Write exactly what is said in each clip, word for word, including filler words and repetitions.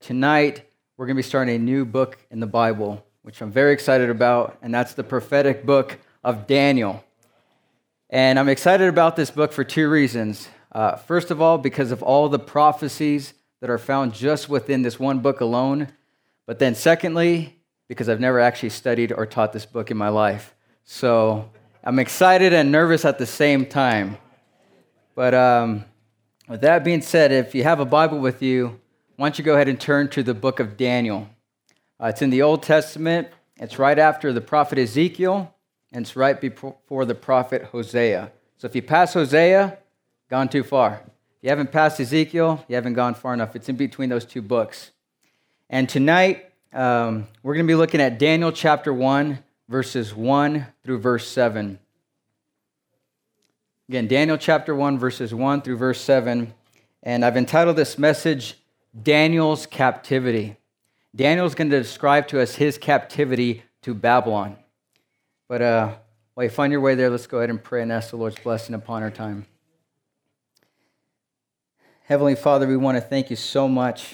tonight we're going to be starting a new book in the Bible, which I'm very excited about, and that's the prophetic book of Daniel. And I'm excited about this book for two reasons. Uh, first of all, because of all the prophecies that are found just within this one book alone. But then secondly, because I've never actually studied or taught this book in my life. So I'm excited and nervous at the same time. But um, with that being said, if you have a Bible with you, why don't you go ahead and turn to the book of Daniel. Uh, it's in the Old Testament. It's right after the prophet Ezekiel, and it's right before the prophet Hosea. So if you pass Hosea, gone too far. If you haven't passed Ezekiel, you haven't gone far enough. It's in between those two books. And tonight, um, we're going to be looking at Daniel chapter one, verses one through verse seven. Again, Daniel chapter one, verses one through verse seven. And I've entitled this message, Daniel's Captivity. Daniel's going to describe to us his captivity to Babylon. But uh, while you find your way there, let's go ahead and pray and ask the Lord's blessing upon our time. Heavenly Father, we want to thank you so much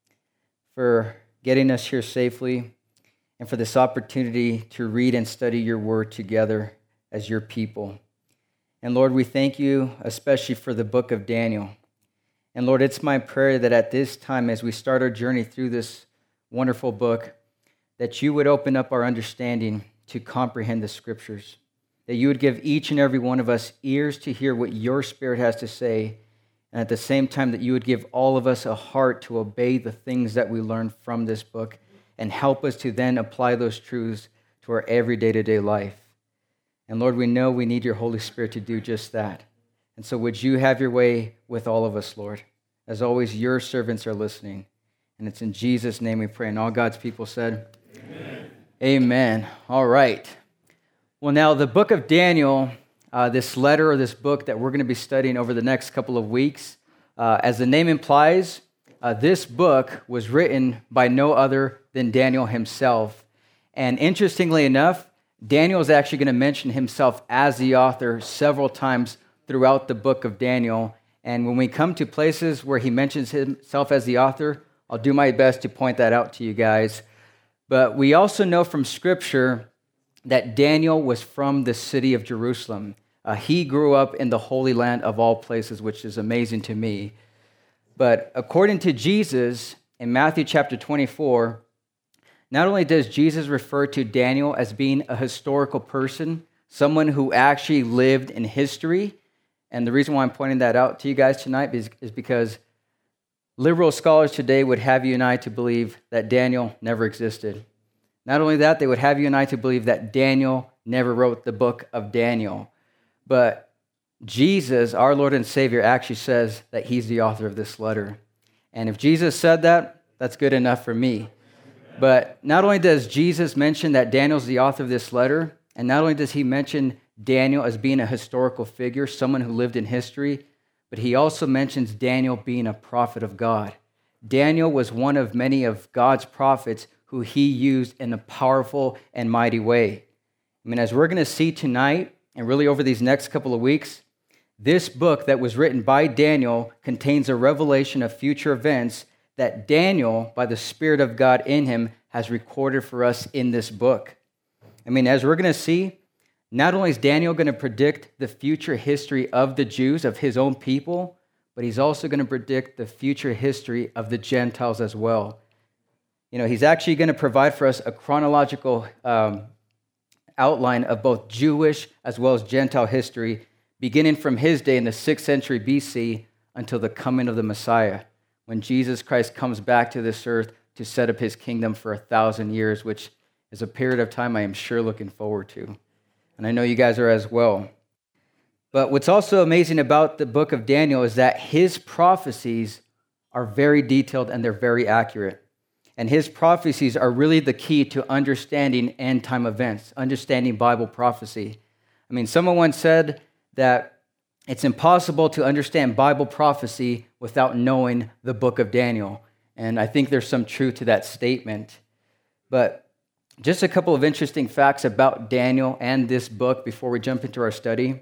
for getting us here safely and for this opportunity to read and study your word together as your people. And Lord, we thank you especially for the book of Daniel. And Lord, it's my prayer that at this time, as we start our journey through this wonderful book, that you would open up our understanding to comprehend the scriptures, that you would give each and every one of us ears to hear what your Spirit has to say, and at the same time that you would give all of us a heart to obey the things that we learn from this book and help us to then apply those truths to our every day-to-day life. And Lord, we know we need your Holy Spirit to do just that. And so would you have your way with all of us, Lord? As always, your servants are listening. And it's in Jesus' name we pray. And all God's people said, Amen. Amen. All right. Well, now the book of Daniel, uh, this letter or this book that we're going to be studying over the next couple of weeks, uh, as the name implies, uh, this book was written by no other than Daniel himself. And interestingly enough, Daniel is actually going to mention himself as the author several times throughout the book of Daniel. And when we come to places where he mentions himself as the author, I'll do my best to point that out to you guys. But we also know from Scripture that Daniel was from the city of Jerusalem. Uh, he grew up in the Holy Land of all places, which is amazing to me. But according to Jesus, in Matthew chapter twenty-four, not only does Jesus refer to Daniel as being a historical person, someone who actually lived in history, and the reason why I'm pointing that out to you guys tonight is, is because liberal scholars today would have you and I to believe that Daniel never existed. Not only that, they would have you and I to believe that Daniel never wrote the book of Daniel. But Jesus, our Lord and Savior, actually says that he's the author of this letter. And if Jesus said that, that's good enough for me. But not only does Jesus mention that Daniel's the author of this letter, and not only does he mention Daniel as being a historical figure, someone who lived in history, but he also mentions Daniel being a prophet of God. Daniel was one of many of God's prophets who he used in a powerful and mighty way. I mean, as we're going to see tonight, and really over these next couple of weeks, this book that was written by Daniel contains a revelation of future events that Daniel, by the Spirit of God in him, has recorded for us in this book. I mean, as we're going to see, not only is Daniel going to predict the future history of the Jews, of his own people, but he's also going to predict the future history of the Gentiles as well. You know, he's actually going to provide for us a chronological um, outline of both Jewish as well as Gentile history, beginning from his day in the sixth century B C until the coming of the Messiah, when Jesus Christ comes back to this earth to set up his kingdom for a thousand years, which is a period of time I am sure looking forward to. And I know you guys are as well. But what's also amazing about the book of Daniel is that his prophecies are very detailed and they're very accurate. And his prophecies are really the key to understanding end-time events, understanding Bible prophecy. I mean, someone once said that it's impossible to understand Bible prophecy without knowing the book of Daniel. And I think there's some truth to that statement. But just a couple of interesting facts about Daniel and this book before we jump into our study.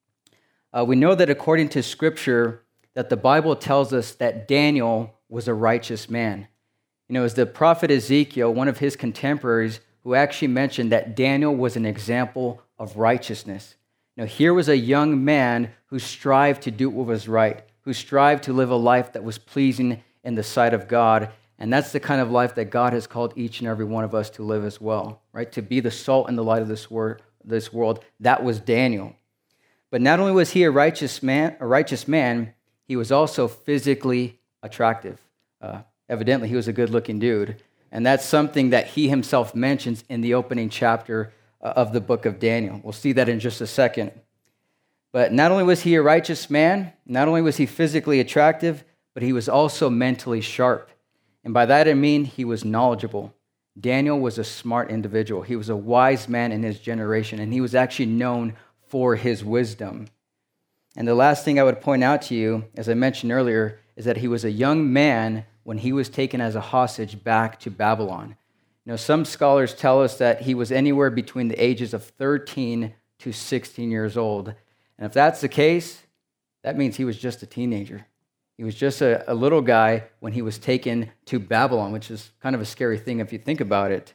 Uh, we know that according to Scripture, that the Bible tells us that Daniel was a righteous man. You know, it was the prophet Ezekiel, one of his contemporaries, who actually mentioned that Daniel was an example of righteousness. Now, here was a young man who strived to do what was right, who strived to live a life that was pleasing in the sight of God. And that's the kind of life that God has called each and every one of us to live as well, right? To be the salt and the light of this, wor- this world. That was Daniel. But not only was he a righteous man, a righteous man, he was also physically attractive. Uh, evidently, he was a good-looking dude. And that's something that he himself mentions in the opening chapter of the book of Daniel. We'll see that in just a second. But not only was he a righteous man, not only was he physically attractive, but he was also mentally sharp. And by that I mean he was knowledgeable. Daniel was a smart individual. He was a wise man in his generation, and he was actually known for his wisdom. And the last thing I would point out to you, as I mentioned earlier, is that he was a young man when he was taken as a hostage back to Babylon. You know, some scholars tell us that he was anywhere between the ages of thirteen to sixteen years old. And if that's the case, that means he was just a teenager. He was just a, a little guy when he was taken to Babylon, which is kind of a scary thing if you think about it.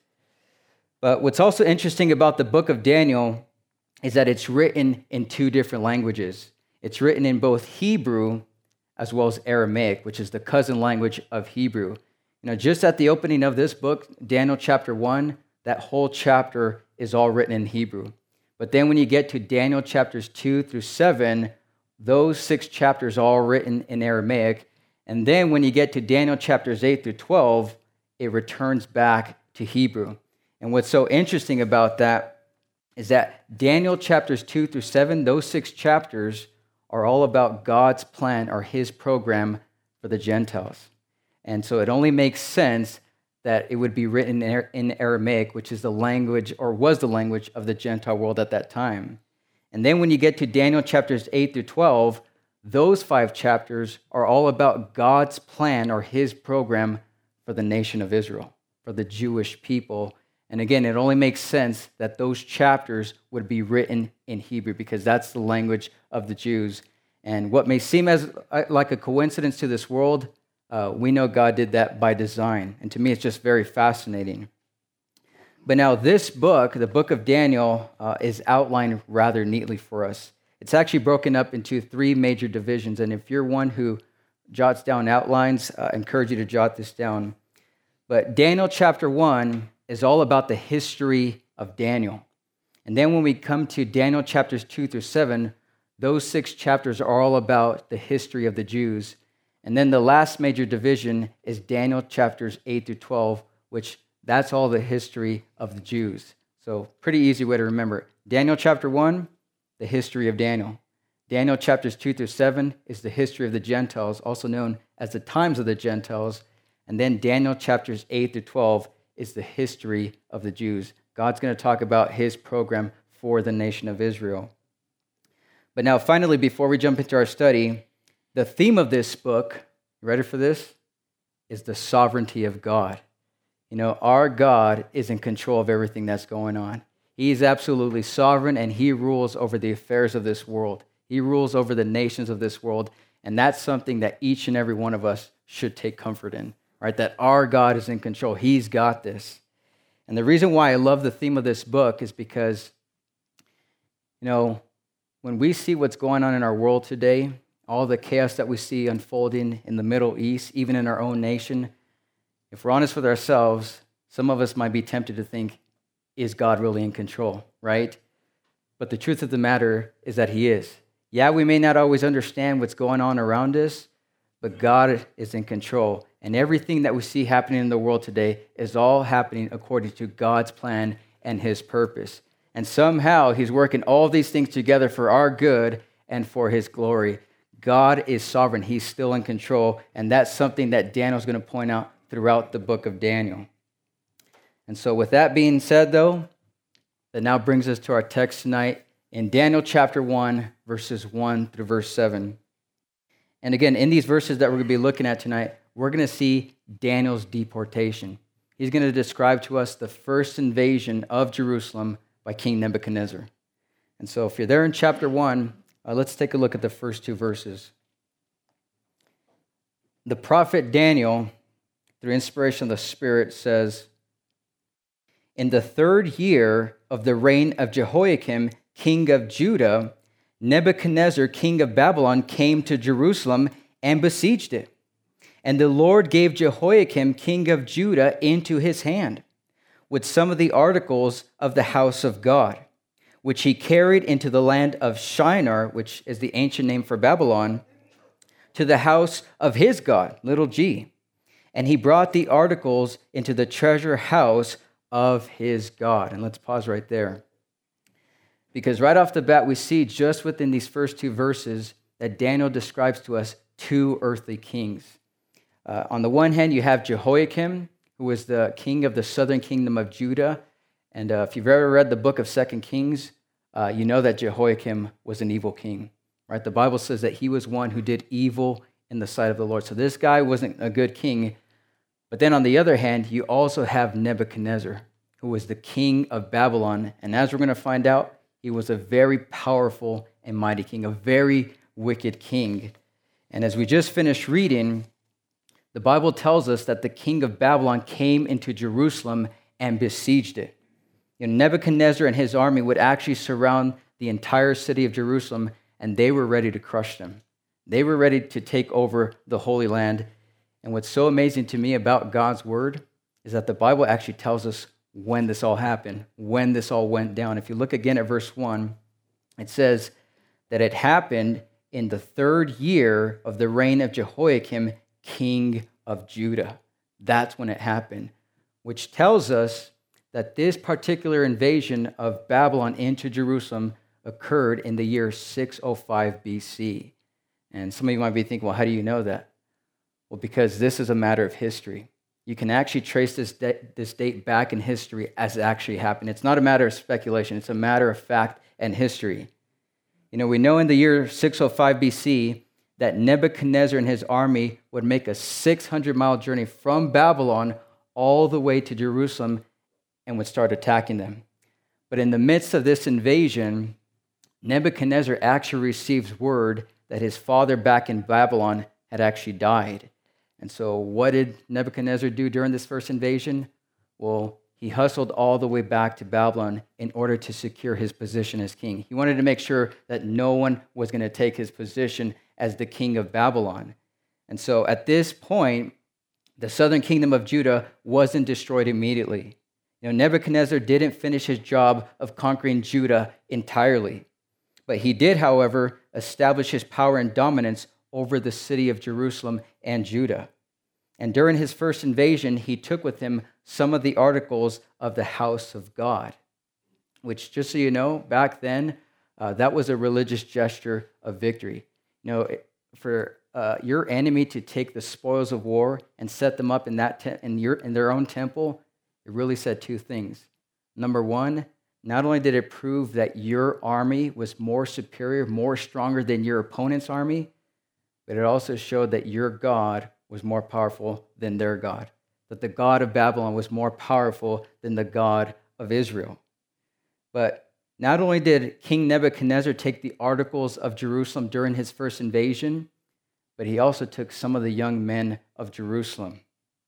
But what's also interesting about the book of Daniel is that it's written in two different languages. It's written in both Hebrew as well as Aramaic, which is the cousin language of Hebrew. You know, just at the opening of this book, Daniel chapter one, that whole chapter is all written in Hebrew. But then when you get to Daniel chapters two through seven, those six chapters are all written in Aramaic. And then when you get to Daniel chapters eight through twelve, it returns back to Hebrew. And what's so interesting about that is that Daniel chapters two through seven, those six chapters are all about God's plan or his program for the Gentiles. And so it only makes sense that it would be written in Aramaic, which is the language or was the language of the Gentile world at that time. And then when you get to Daniel chapters eight through twelve, those five chapters are all about God's plan or his program for the nation of Israel, for the Jewish people. And again, it only makes sense that those chapters would be written in Hebrew because that's the language of the Jews. And what may seem as like a coincidence to this world, uh, we know God did that by design. And to me, it's just very fascinating. But now this book, the book of Daniel, uh, is outlined rather neatly for us. It's actually broken up into three major divisions. And if you're one who jots down outlines, uh, I encourage you to jot this down. But Daniel chapter one is all about the history of Daniel. And then when we come to Daniel chapters two through seven, those six chapters are all about the history of the Jews. And then the last major division is Daniel chapters eight through twelve, which that's all the history of the Jews. So pretty easy way to remember it. Daniel chapter one, the history of Daniel. Daniel chapters two through seven is the history of the Gentiles, also known as the times of the Gentiles. And then Daniel chapters eight through twelve is the history of the Jews. God's going to talk about his program for the nation of Israel. But now, finally, before we jump into our study, the theme of this book, you ready for this? Is the sovereignty of God. You know, our God is in control of everything that's going on. He is absolutely sovereign, and he rules over the affairs of this world. He rules over the nations of this world, and that's something that each and every one of us should take comfort in. Right, that our God is in control. He's got this. And the reason why I love the theme of this book is because, you know, when we see what's going on in our world today, all the chaos that we see unfolding in the Middle East, even in our own nation, if we're honest with ourselves, some of us might be tempted to think, is God really in control, right? But the truth of the matter is that he is. Yeah, we may not always understand what's going on around us, but God is in control. And everything that we see happening in the world today is all happening according to God's plan and his purpose. And somehow he's working all these things together for our good and for his glory. God is sovereign. He's still in control. And that's something that Daniel's going to point out throughout the book of Daniel. And so with that being said, though, that now brings us to our text tonight in Daniel chapter one, verses one through verse seven. And again, in these verses that we're going to be looking at tonight, we're going to see Daniel's deportation. He's going to describe to us the first invasion of Jerusalem by King Nebuchadnezzar. And so if you're there in chapter one, uh, let's take a look at the first two verses. The prophet Daniel through inspiration of the Spirit, says, "In the third year of the reign of Jehoiakim, king of Judah, Nebuchadnezzar, king of Babylon, came to Jerusalem and besieged it. And the Lord gave Jehoiakim, king of Judah, into his hand, with some of the articles of the house of God, which he carried into the land of Shinar," which is the ancient name for Babylon, "to the house of his God," little g. "And he brought the articles into the treasure house of his God." And let's pause right there. Because right off the bat, we see just within these first two verses that Daniel describes to us two earthly kings. Uh, on the one hand, you have Jehoiakim, who was the king of the southern kingdom of Judah. And uh, if you've ever read the book of Second Kings, uh, you know that Jehoiakim was an evil king. Right? The Bible says that he was one who did evil in the sight of the Lord. So this guy wasn't a good king. But then on the other hand, you also have Nebuchadnezzar, who was the king of Babylon. And as we're going to find out, he was a very powerful and mighty king, a very wicked king. And as we just finished reading, the Bible tells us that the king of Babylon came into Jerusalem and besieged it. You know, Nebuchadnezzar and his army would actually surround the entire city of Jerusalem, and they were ready to crush them. They were ready to take over the Holy Land. And what's so amazing to me about God's word is that the Bible actually tells us when this all happened, when this all went down. If you look again at verse one, it says that it happened in the third year of the reign of Jehoiakim, king of Judah. That's when it happened, which tells us that this particular invasion of Babylon into Jerusalem occurred in the year six oh five B C. And some of you might be thinking, well, how do you know that? Well, because this is a matter of history. You can actually trace this, de- this date back in history as it actually happened. It's not a matter of speculation. It's a matter of fact and history. You know, we know in the year six oh five B C that Nebuchadnezzar and his army would make a six hundred mile journey from Babylon all the way to Jerusalem and would start attacking them. But in the midst of this invasion, Nebuchadnezzar actually receives word that his father back in Babylon had actually died. And so what did Nebuchadnezzar do during this first invasion? Well, he hustled all the way back to Babylon in order to secure his position as king. He wanted to make sure that no one was going to take his position as the king of Babylon. And so at this point, the southern kingdom of Judah wasn't destroyed immediately. You know, Nebuchadnezzar didn't finish his job of conquering Judah entirely. But he did, however, establish his power and dominance over the city of Jerusalem and Judah. And during his first invasion, he took with him some of the articles of the house of God, which, just so you know, back then, uh, that was a religious gesture of victory. You know, for uh, your enemy to take the spoils of war and set them up in that te- in your in their own temple, it really said two things. Number one, not only did it prove that your army was more superior, more stronger than your opponent's army, but it also showed that your God was more powerful than their God, that the God of Babylon was more powerful than the God of Israel. But not only did King Nebuchadnezzar take the articles of Jerusalem during his first invasion, but he also took some of the young men of Jerusalem.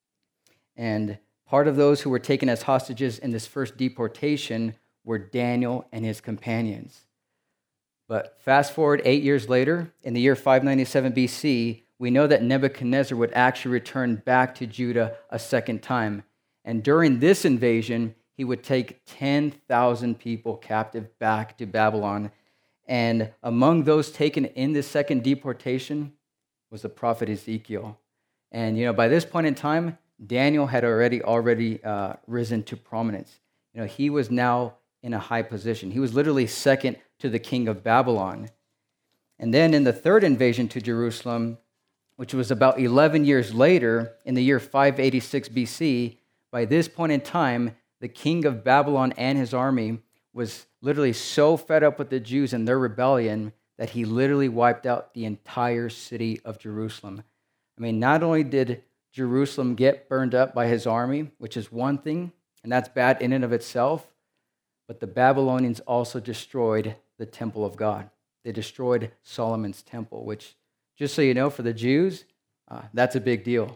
And part of those who were taken as hostages in this first deportation were Daniel and his companions. But fast forward eight years later, in the year five ninety-seven B C, we know that Nebuchadnezzar would actually return back to Judah a second time. And during this invasion, he would take ten thousand people captive back to Babylon. And among those taken in this second deportation was the prophet Ezekiel. And, you know, by this point in time, Daniel had already already uh, risen to prominence. You know, he was now in a high position. He was literally second to the king of Babylon. And then in the third invasion to Jerusalem, which was about eleven years later, in the year five eighty-six B C, by this point in time, the king of Babylon and his army was literally so fed up with the Jews and their rebellion that he literally wiped out the entire city of Jerusalem. I mean, not only did Jerusalem get burned up by his army, which is one thing, and that's bad in and of itself, but the Babylonians also destroyed the temple of God. They destroyed Solomon's temple, which, just so you know, for the Jews, uh, that's a big deal.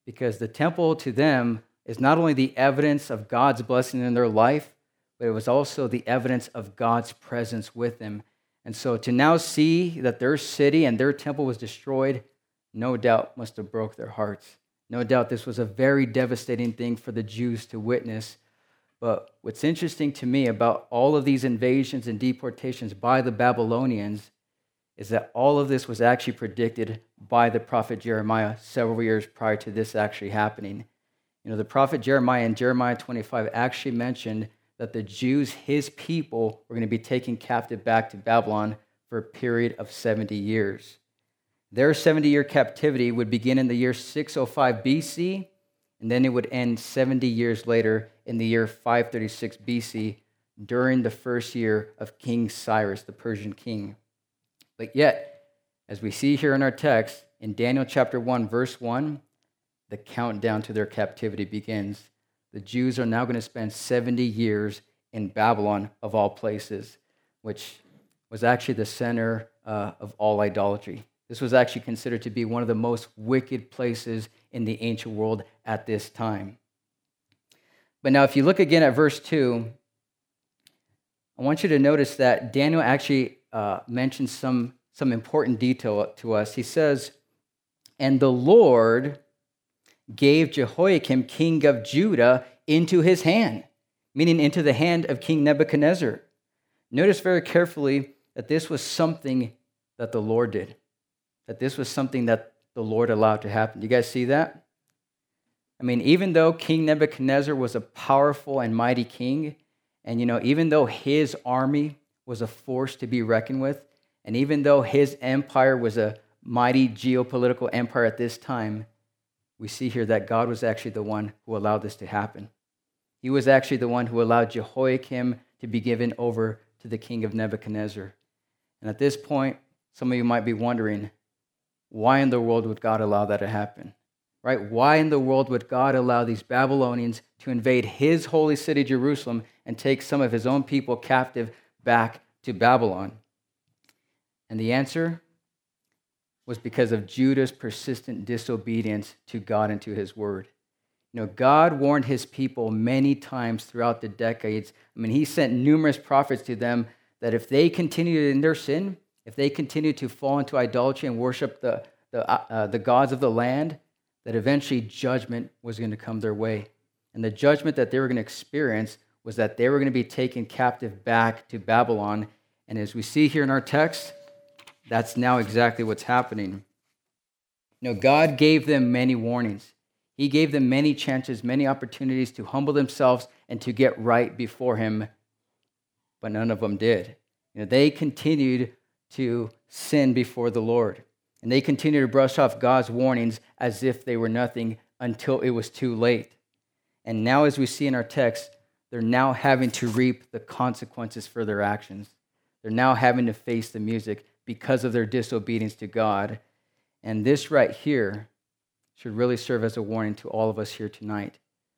because the temple to them is not only the evidence of God's blessing in their life, but it was also the evidence of God's presence with them. And so to now see that their city and their temple was destroyed, no doubt must have broke their hearts. No doubt this was a very devastating thing for the Jews to witness. But what's interesting to me about all of these invasions and deportations by the Babylonians is that all of this was actually predicted by the prophet Jeremiah several years prior to this actually happening. You know, the prophet Jeremiah in Jeremiah twenty-five actually mentioned that the Jews, his people, were going to be taken captive back to Babylon for a period of seventy years. Their seventy-year captivity would begin in the year six oh five B C, and then it would end seventy years later in the year five thirty-six B C, during the first year of King Cyrus, the Persian king. But yet, as we see here in our text, in Daniel chapter one, verse one, the countdown to their captivity begins. The Jews are now going to spend seventy years in Babylon, of all places, which was actually the center uh, of all idolatry. This was actually considered to be one of the most wicked places in the ancient world at this time. But now, if you look again at verse two, I want you to notice that Daniel actually uh, mentions some, some important detail to us. He says, "And the Lord gave Jehoiakim, king of Judah, into his hand," meaning into the hand of King Nebuchadnezzar. Notice very carefully that this was something that the Lord did, that this was something that the Lord allowed to happen. Do you guys see that? I mean, even though King Nebuchadnezzar was a powerful and mighty king, and, you know, even though his army was a force to be reckoned with, and even though his empire was a mighty geopolitical empire at this time, we see here that God was actually the one who allowed this to happen. He was actually the one who allowed Jehoiakim to be given over to the king of Nebuchadnezzar. And at this point, some of you might be wondering, why in the world would God allow that to happen? Right? Why in the world would God allow these Babylonians to invade his holy city, Jerusalem, and take some of his own people captive back to Babylon? And the answer was because of Judah's persistent disobedience to God and to his word. You know, God warned his people many times throughout the decades. I mean, he sent numerous prophets to them that if they continued in their sin, if they continued to fall into idolatry and worship the, the, uh, the gods of the land, that eventually judgment was going to come their way. And the judgment that they were going to experience was that they were going to be taken captive back to Babylon. And as we see here in our text, that's now exactly what's happening. You know, God gave them many warnings. He gave them many chances, many opportunities to humble themselves and to get right before him, but none of them did. You know, they continued to sin before the Lord, and they continued to brush off God's warnings as if they were nothing until it was too late. And now, as we see in our text, they're now having to reap the consequences for their actions. They're now having to face the music because of their disobedience to God. And this right here should really serve as a warning to all of us here tonight.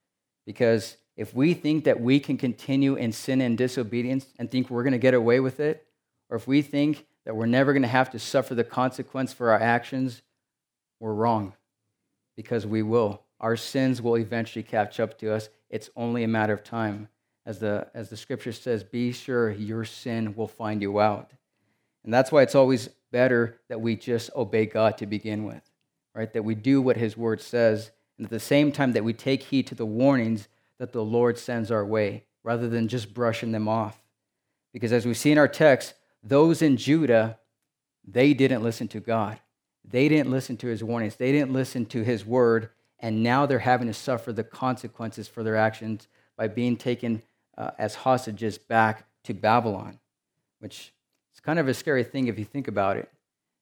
Because if we think that we can continue in sin and disobedience and think we're going to get away with it, or if we think that we're never going to have to suffer the consequence for our actions, we're wrong. Because we will. Our sins will eventually catch up to us. It's only a matter of time. As the, as the scripture says, be sure your sin will find you out. And that's why it's always better that we just obey God to begin with, right? That we do what his word says, and at the same time that we take heed to the warnings that the Lord sends our way, rather than just brushing them off. Because as we see in our text, those in Judah, they didn't listen to God. They didn't listen to his warnings. They didn't listen to his word, and now they're having to suffer the consequences for their actions by being taken uh, as hostages back to Babylon, which is kind of a scary thing if you think about it.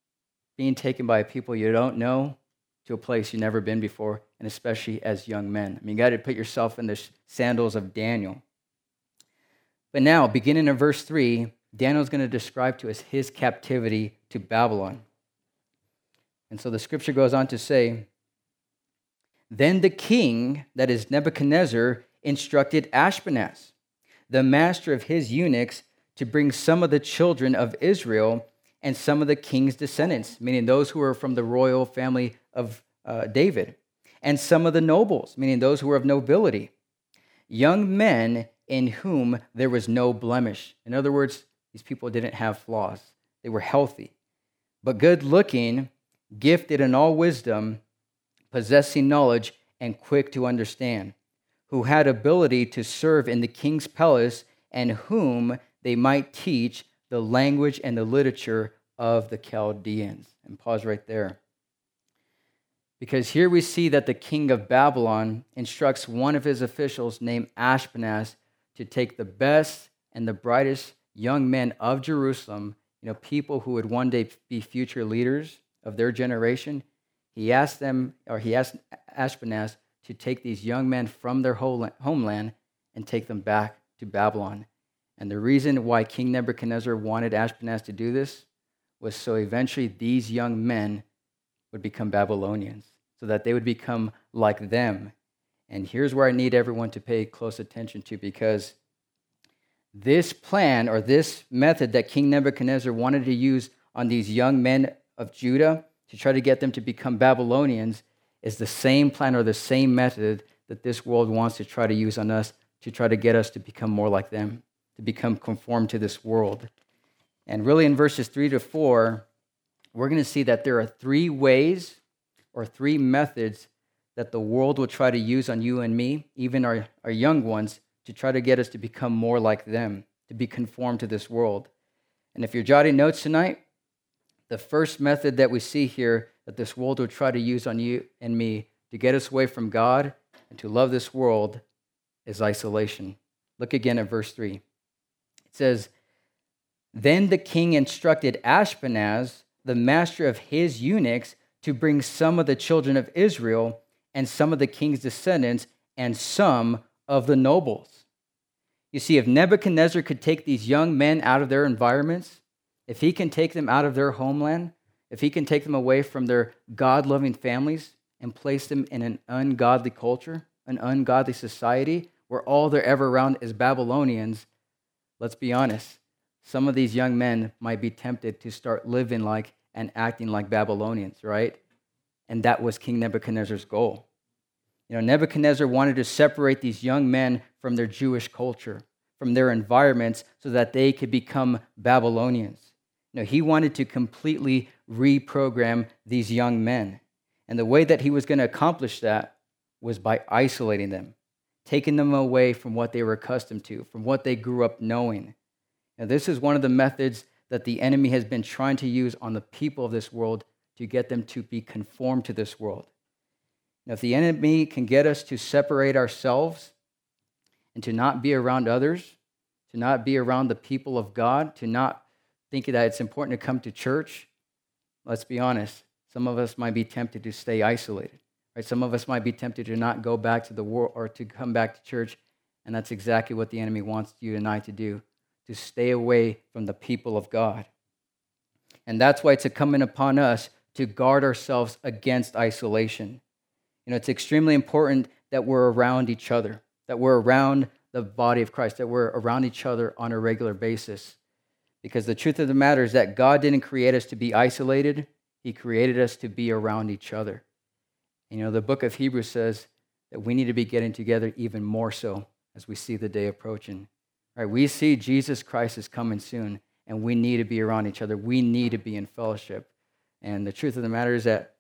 Being taken by people you don't know to a place you've never been before, and especially as young men. I mean, you got to put yourself in the sandals of Daniel. But now, beginning in verse three, Daniel's going to describe to us his captivity to Babylon. And so the scripture goes on to say, "Then the king, that is Nebuchadnezzar, instructed Ashpenaz, the master of his eunuchs, to bring some of the children of Israel and some of the king's descendants," meaning those who were from the royal family of uh, David, and some of the nobles, meaning those who were of nobility, young men in whom there was no blemish. In other words, these people didn't have flaws. They were healthy, but good-looking, gifted in all wisdom, possessing knowledge, and quick to understand, who had ability to serve in the king's palace, and whom they might teach the language and the literature of the Chaldeans. And pause right there. Because here we see that the king of Babylon instructs one of his officials named Ashpenaz to take the best and the brightest young men of Jerusalem, you know, people who would one day be future leaders of their generation. He asked them, or he asked Ashpenaz to take these young men from their homeland and take them back to Babylon. And the reason why King Nebuchadnezzar wanted Ashpenaz to do this was so eventually these young men would become Babylonians, so that they would become like them. And here's where I need everyone to pay close attention to, because this plan or this method that King Nebuchadnezzar wanted to use on these young men of Judah to try to get them to become Babylonians is the same plan or the same method that this world wants to try to use on us to try to get us to become more like them, to become conformed to this world. And really in verses three to four, we're going to see that there are three ways or three methods that the world will try to use on you and me, even our, our young ones, to try to get us to become more like them, to be conformed to this world. And if you're jotting notes tonight, the first method that we see here that this world will try to use on you and me to get us away from God and to love this world is isolation. Look again at verse three. It says, "Then the king instructed Ashpenaz, the master of his eunuchs, to bring some of the children of Israel and some of the king's descendants and some of the nobles." You see, if Nebuchadnezzar could take these young men out of their environments, if he can take them out of their homeland, if he can take them away from their God-loving families and place them in an ungodly culture, an ungodly society where all they're ever around is Babylonians, let's be honest, some of these young men might be tempted to start living like and acting like Babylonians, right? And that was King Nebuchadnezzar's goal. You know, Nebuchadnezzar wanted to separate these young men from their Jewish culture, from their environments, so that they could become Babylonians. You know, he wanted to completely reprogram these young men. And the way that he was going to accomplish that was by isolating them, taking them away from what they were accustomed to, from what they grew up knowing. Now, this is one of the methods that the enemy has been trying to use on the people of this world to get them to be conformed to this world. Now, if the enemy can get us to separate ourselves and to not be around others, to not be around the people of God, to not think that it's important to come to church, let's be honest, some of us might be tempted to stay isolated. Right? Some of us might be tempted to not go back to the world or to come back to church, and that's exactly what the enemy wants you and I to do, to stay away from the people of God. And that's why it's incumbent upon us to guard ourselves against isolation. You know, it's extremely important that we're around each other, that we're around the body of Christ, that we're around each other on a regular basis. Because the truth of the matter is that God didn't create us to be isolated. He created us to be around each other. You know, the book of Hebrews says that we need to be getting together even more so as we see the day approaching. Right? We see Jesus Christ is coming soon, and we need to be around each other. We need to be in fellowship. And the truth of the matter is that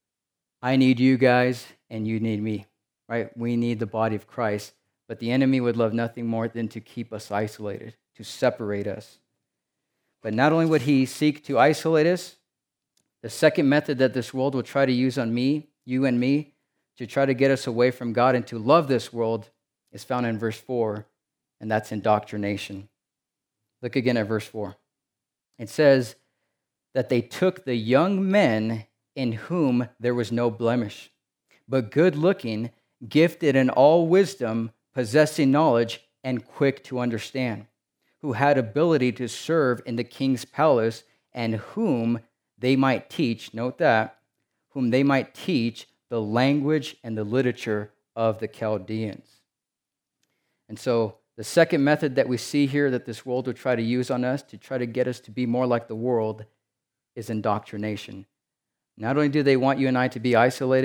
I need you guys, and you need me. Right? We need the body of Christ. But the enemy would love nothing more than to keep us isolated, to separate us. But not only would he seek to isolate us, the second method that this world will try to use on me, you and me, to try to get us away from God and to love this world is found in verse four, and that's indoctrination. Look again at verse four. It says that they took the young men in whom there was no blemish, but good-looking, gifted in all wisdom, possessing knowledge, and quick to understand, who had ability to serve in the king's palace, and whom they might teach, note that, whom they might teach the language and the literature of the Chaldeans. And so the second method that we see here that this world will try to use on us to try to get us to be more like the world is indoctrination. Not only do they want you and I to be isolated,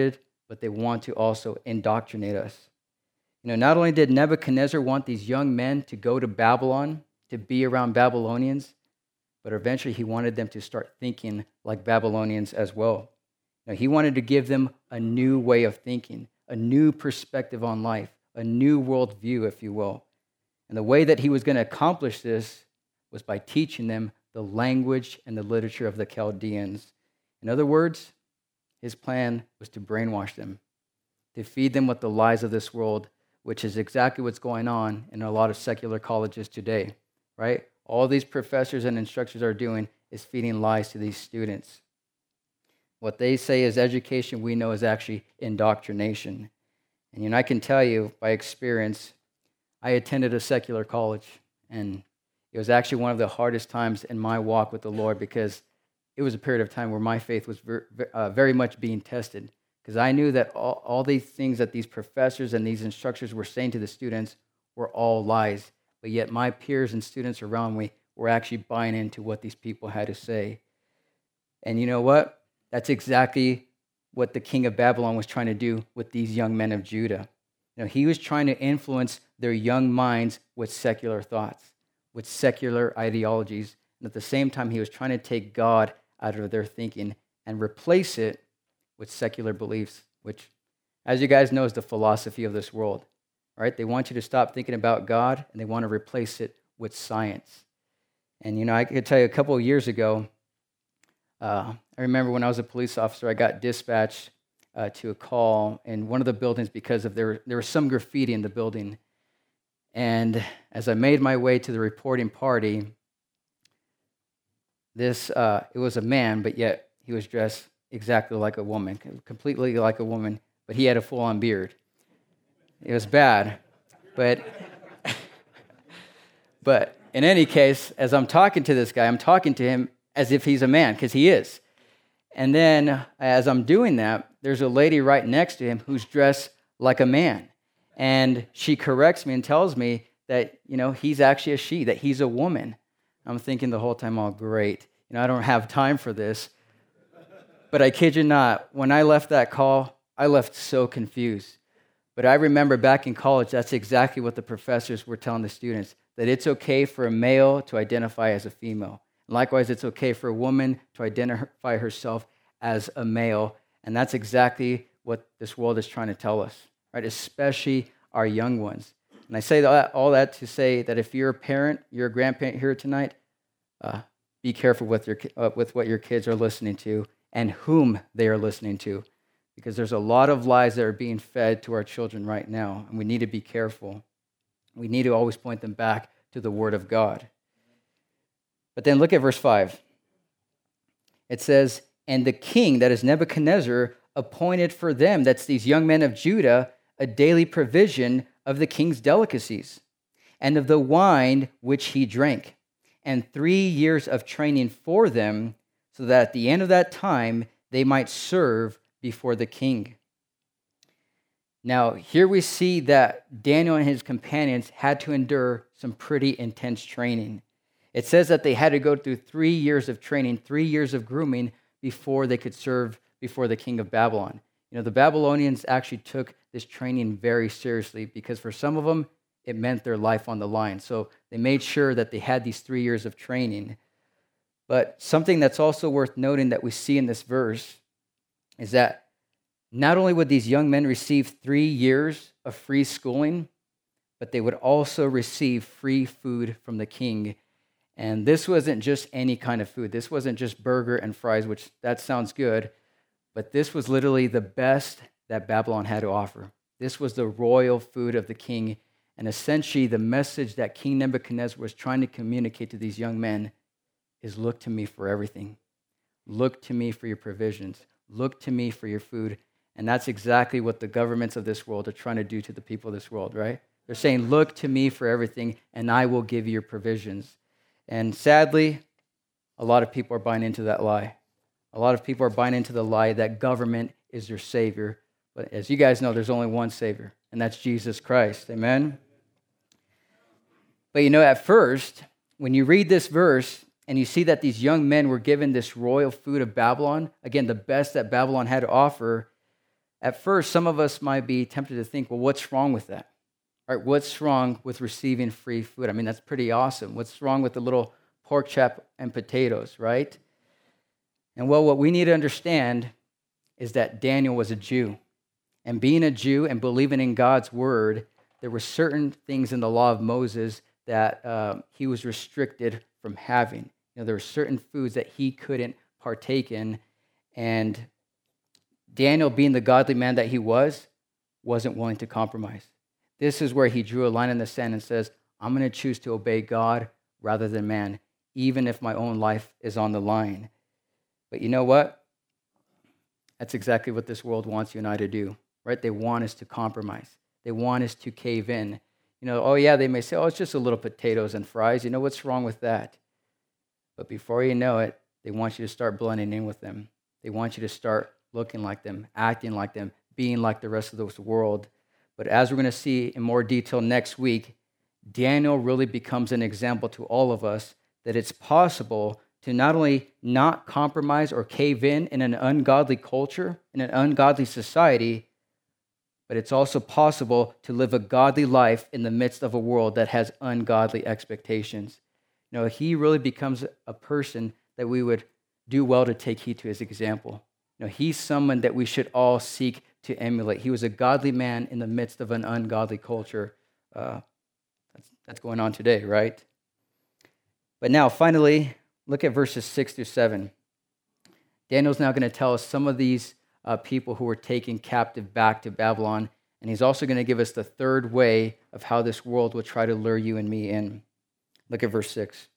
but they want to also indoctrinate us. You know, not only did Nebuchadnezzar want these young men to go to Babylon, to be around Babylonians, but eventually he wanted them to start thinking like Babylonians as well. Now, he wanted to give them a new way of thinking, a new perspective on life, a new worldview, if you will. And the way that he was going to accomplish this was by teaching them the language and the literature of the Chaldeans. In other words, his plan was to brainwash them, to feed them with the lies of this world, which is exactly what's going on in a lot of secular colleges today, right? All these professors and instructors are doing is feeding lies to these students. What they say is education, we know is actually indoctrination. And you know, I can tell you by experience, I attended a secular college, and it was actually one of the hardest times in my walk with the Lord because it was a period of time where my faith was ver- uh, very much being tested, because I knew that all, all these things that these professors and these instructors were saying to the students were all lies, but yet my peers and students around me were actually buying into what these people had to say. And you know what? That's exactly what the king of Babylon was trying to do with these young men of Judah. You know, he was trying to influence their young minds with secular thoughts, with secular ideologies, and at the same time, he was trying to take God out of their thinking and replace it with secular beliefs, which, as you guys know, is the philosophy of this world, right? They want you to stop thinking about God, and they want to replace it with science. And, you know, I could tell you a couple of years ago, uh, I remember when I was a police officer, I got dispatched uh, to a call in one of the buildings because of there, there was some graffiti in the building. And as I made my way to the reporting party, this uh, it was a man, but yet he was dressed exactly like a woman, completely like a woman, but he had a full-on beard. It was bad, but but in any case, as I'm talking to this guy, I'm talking to him as if he's a man, because he is. And then as I'm doing that, there's a lady right next to him who's dressed like a man. And she corrects me and tells me that, you know, he's actually a she, that he's a woman. I'm thinking the whole time, oh, great. You know, I don't have time for this. But I kid you not, when I left that call, I left so confused. But I remember back in college, that's exactly what the professors were telling the students, that it's okay for a male to identify as a female. Likewise, it's okay for a woman to identify herself as a male. And that's exactly what this world is trying to tell us, right? Especially our young ones. And I say that, all that to say that if you're a parent, you're a grandparent here tonight, uh, be careful with, your, uh, with what your kids are listening to and whom they are listening to, because there's a lot of lies that are being fed to our children right now, and we need to be careful. We need to always point them back to the Word of God. But then look at verse five. It says, and the king, that is Nebuchadnezzar, appointed for them, that's these young men of Judah, a daily provision of the king's delicacies and of the wine which he drank, and three years of training for them, so that at the end of that time they might serve before the king. Now, here we see that Daniel and his companions had to endure some pretty intense training. It says that they had to go through three years of training, three years of grooming before they could serve before the king of Babylon. You know, the Babylonians actually took this training very seriously because for some of them, it meant their life on the line. So they made sure that they had these three years of training. But something that's also worth noting that we see in this verse is that not only would these young men receive three years of free schooling, but they would also receive free food from the king. And this wasn't just any kind of food. This wasn't just burger and fries, which that sounds good, but this was literally the best that Babylon had to offer. This was the royal food of the king. And essentially, the message that King Nebuchadnezzar was trying to communicate to these young men is look to me for everything. Look to me for your provisions. Look to me for your food. And that's exactly what the governments of this world are trying to do to the people of this world, right? They're saying, look to me for everything, and I will give you your provisions. And sadly, a lot of people are buying into that lie. A lot of people are buying into the lie that government is their savior. But as you guys know, there's only one savior, and that's Jesus Christ. Amen? But you know, at first, when you read this verse and you see that these young men were given this royal food of Babylon, again, the best that Babylon had to offer, at first, some of us might be tempted to think, well, what's wrong with that? All right, what's wrong with receiving free food? I mean, that's pretty awesome. What's wrong with the little pork chop and potatoes, right? And well, what we need to understand is that Daniel was a Jew. And being a Jew and believing in God's word, there were certain things in the law of Moses that uh, he was restricted from having. You know, there were certain foods that he couldn't partake in. And Daniel, being the godly man that he was, wasn't willing to compromise. This is where he drew a line in the sand and says, I'm going to choose to obey God rather than man, even if my own life is on the line. But you know what? That's exactly what this world wants you and I to do, right? They want us to compromise. They want us to cave in. You know, oh yeah, they may say, oh, it's just a little potatoes and fries. You know, what's wrong with that? But before you know it, they want you to start blending in with them. They want you to start looking like them, acting like them, being like the rest of this world. But as we're going to see in more detail next week, Daniel really becomes an example to all of us that it's possible to not only not compromise or cave in in an ungodly culture, in an ungodly society, but it's also possible to live a godly life in the midst of a world that has ungodly expectations. You know, he really becomes a person that we would do well to take heed to his example. You know, he's someone that we should all seek to emulate. He was a godly man in the midst of an ungodly culture. Uh, that's, that's going on today, right? But now, finally, look at verses six through seven. Daniel's now going to tell us some of these uh, people who were taken captive back to Babylon, and he's also going to give us the third way of how this world will try to lure you and me in. Look at verse six.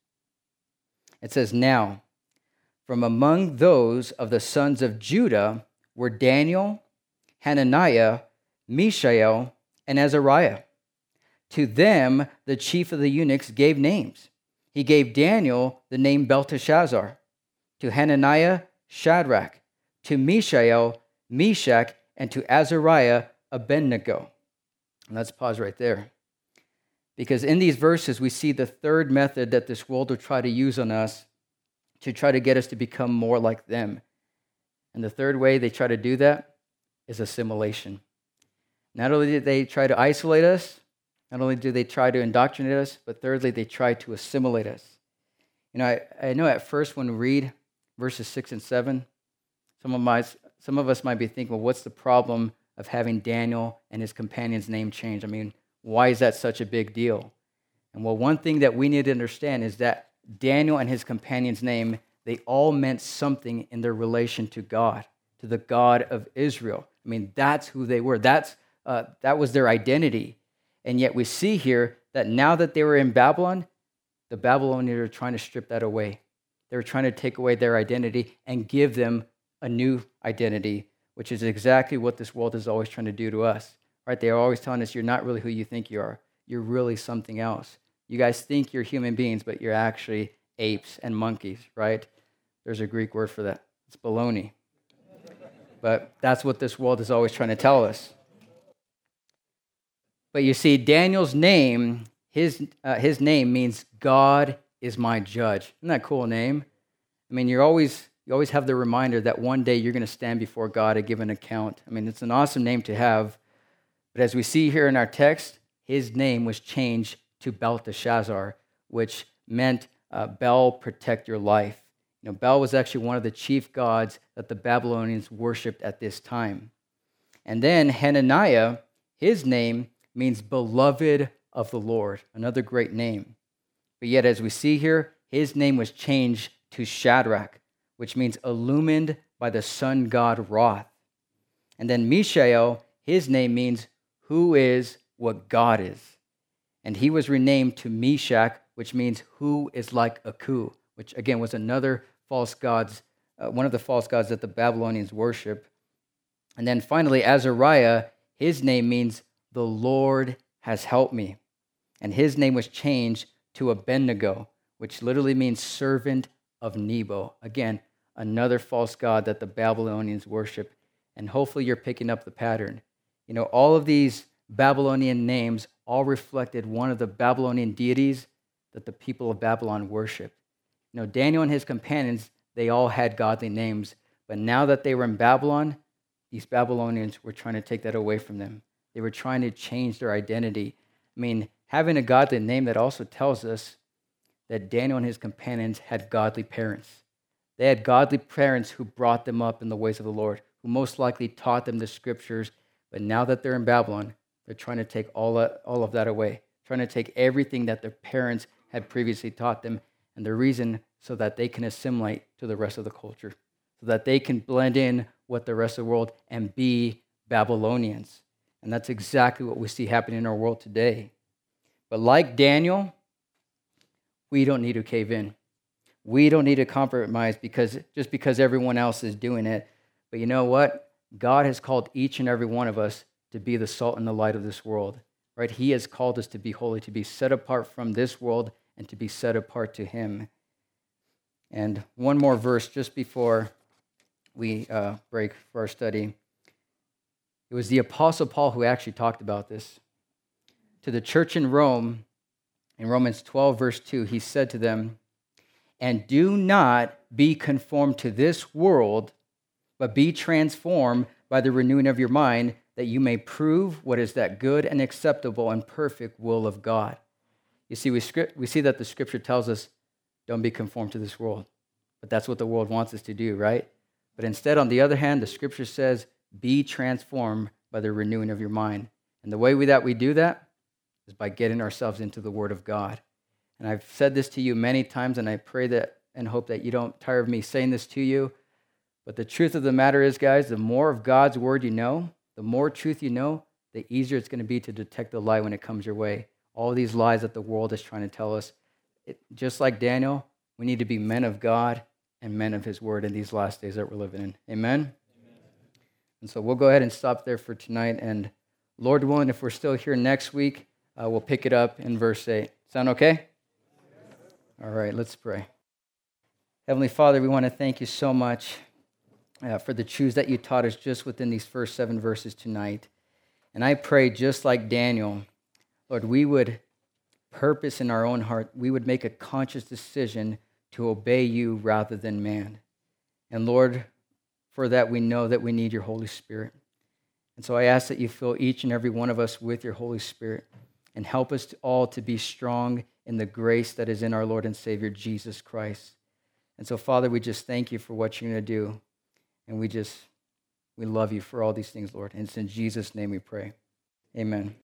It says, Now, from among those of the sons of Judah were Daniel, Hananiah, Mishael, and Azariah. To them, the chief of the eunuchs gave names. He gave Daniel the name Belteshazzar, to Hananiah, Shadrach, to Mishael, Meshach, and to Azariah, Abednego. And let's pause right there. Because in these verses, we see the third method that this world will try to use on us to try to get us to become more like them. And the third way they try to do that is assimilation. Not only did they try to isolate us, not only do they try to indoctrinate us, but thirdly, they try to assimilate us. You know, I, I know at first when we read verses six and seven, some of, my, some of us might be thinking, well, what's the problem of having Daniel and his companion's name changed? I mean, why is that such a big deal? And well, one thing that we need to understand is that Daniel and his companion's name, they all meant something in their relation to God, to the God of Israel. I mean, that's who they were. That's uh, that was their identity. And yet we see here that now that they were in Babylon, the Babylonians are trying to strip that away. They're trying to take away their identity and give them a new identity, which is exactly what this world is always trying to do to us. Right? They're always telling us you're not really who you think you are. You're really something else. You guys think you're human beings, but you're actually apes and monkeys, right? There's a Greek word for that. It's baloney. But that's what this world is always trying to tell us. But you see, Daniel's name, his uh, his name means God is my judge. Isn't that a cool name? I mean, you're always you always have the reminder that one day you're going to stand before God and give an account. I mean, it's an awesome name to have. But as we see here in our text, his name was changed to Belteshazzar, which meant uh, Bel, protect your life. You know, Bel was actually one of the chief gods that the Babylonians worshipped at this time. And then Hananiah, his name means beloved of the Lord, another great name. But yet, as we see here, his name was changed to Shadrach, which means illumined by the sun god Roth. And then Mishael, his name means who is what God is. And he was renamed to Meshach, which means who is like Aku, which again was another false gods, uh, one of the false gods that the Babylonians worship. And then finally, Azariah, his name means the Lord has helped me. And his name was changed to Abednego, which literally means servant of Nebo. Again, another false god that the Babylonians worship. And hopefully you're picking up the pattern. You know, all of these Babylonian names all reflected one of the Babylonian deities that the people of Babylon worshiped. You know, Daniel and his companions, they all had godly names. But now that they were in Babylon, these Babylonians were trying to take that away from them. They were trying to change their identity. I mean, having a godly name, that also tells us that Daniel and his companions had godly parents. They had godly parents who brought them up in the ways of the Lord, who most likely taught them the scriptures. But now that they're in Babylon, they're trying to take all, that, all of that away, trying to take everything that their parents had previously taught them, and the reason so that they can assimilate to the rest of the culture, so that they can blend in with the rest of the world and be Babylonians. And that's exactly what we see happening in our world today. But like Daniel, we don't need to cave in. We don't need to compromise because just because everyone else is doing it. But you know what? God has called each and every one of us to be the salt and the light of this world, right? He has called us to be holy, to be set apart from this world and to be set apart to him. And one more verse just before we uh, break for our study. It was the Apostle Paul who actually talked about this. To the church in Rome, in Romans twelve, verse two, he said to them, "And do not be conformed to this world, but be transformed by the renewing of your mind, that you may prove what is that good and acceptable and perfect will of God." You see, we, script, we see that the scripture tells us, don't be conformed to this world. But that's what the world wants us to do, right? But instead, on the other hand, the scripture says, be transformed by the renewing of your mind. And the way we, that we do that is by getting ourselves into the Word of God. And I've said this to you many times, and I pray that and hope that you don't tire of me saying this to you. But the truth of the matter is, guys, the more of God's Word you know, the more truth you know, the easier it's going to be to detect the lie when it comes your way. All these lies that the world is trying to tell us. It, just like Daniel, we need to be men of God and men of his word in these last days that we're living in. Amen? Amen? And so we'll go ahead and stop there for tonight. And Lord willing, if we're still here next week, uh, we'll pick it up in verse eight. Sound okay? All right, let's pray. Heavenly Father, we want to thank you so much uh, for the truths that you taught us just within these first seven verses tonight. And I pray, just like Daniel, Lord, we would purpose in our own heart, we would make a conscious decision to obey you rather than man. And Lord, for that we know that we need your Holy Spirit. And so I ask that you fill each and every one of us with your Holy Spirit and help us all to be strong in the grace that is in our Lord and Savior, Jesus Christ. And so, Father, we just thank you for what you're going to do. And we just, we love you for all these things, Lord. And it's in Jesus' name we pray. Amen.